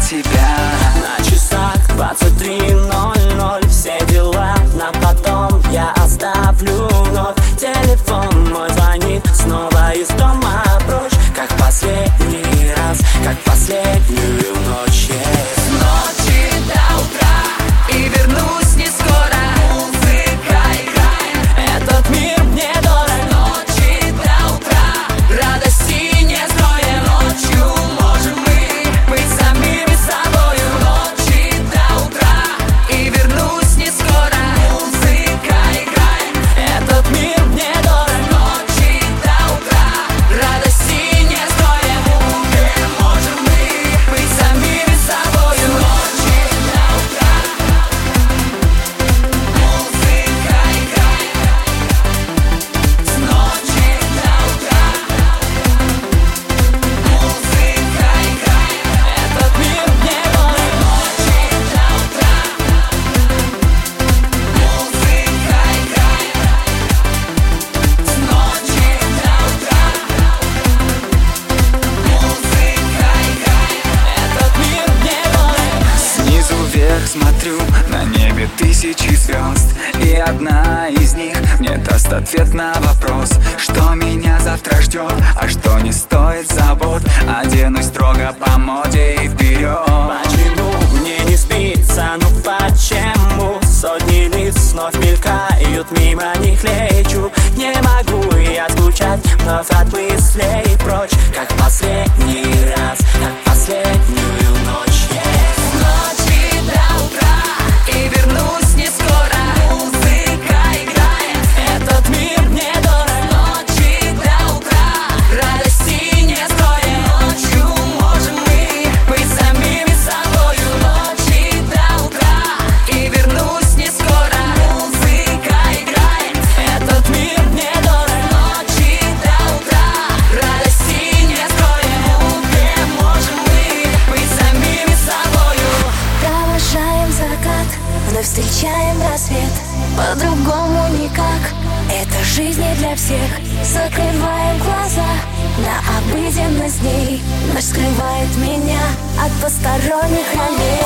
тебя. На часах 23:00. Все дела на потом я оставлю вновь. Телефон мой звонит снова из дома прочь, как последний раз, как последнюю ночь. С ночи до утра и вернусь не скоро. Музыка играет, Этот мир мне дорог. с ночи до утра радости не строим. Ночью можем мы быть самими собою. С ночи до утра и вернусь не скоро. Музыка играет, Этот мир мне дорог. с ночи до утра радости не строим. Где можем мы быть самими собою. С ночи до утра музыка играет, с ночи до утра музыка играет, Этот мир мне дорог. с ночи до утра музыка играет, с ночи до утра музыка играет. Этот мир мне дорог. Снизу вверх смотрю, на небе тысячи звезд, и одна из них мне даст ответ на вопрос, что меня завтра ждет, а что не стоит забот. Оденусь строго по моде и вперед. Почему мне не спится, ну почему? Сотни лиц вновь мелькают, мимо них лечу. Не могу я скучать вновь от мыслей прочь, как последний раз, как последнюю ночь. С ночи до утра и вернусь не скоро. Музыка играет, Этот мир мне с дорог. ночи до утра радости не строим. Ночью можем мы быть самими собою. С ночи до утра и вернусь не скоро. Музыка играет, Этот мир мне с дорог. ночи до утра радости не строим. Где можем мы быть самими собою. Провожаем закат, вновь встречаем рассвет. По-другому никак, это жизнь не для всех. Закрываем глаза на обыденность дней. Ночь скрывает меня от посторонних ролей.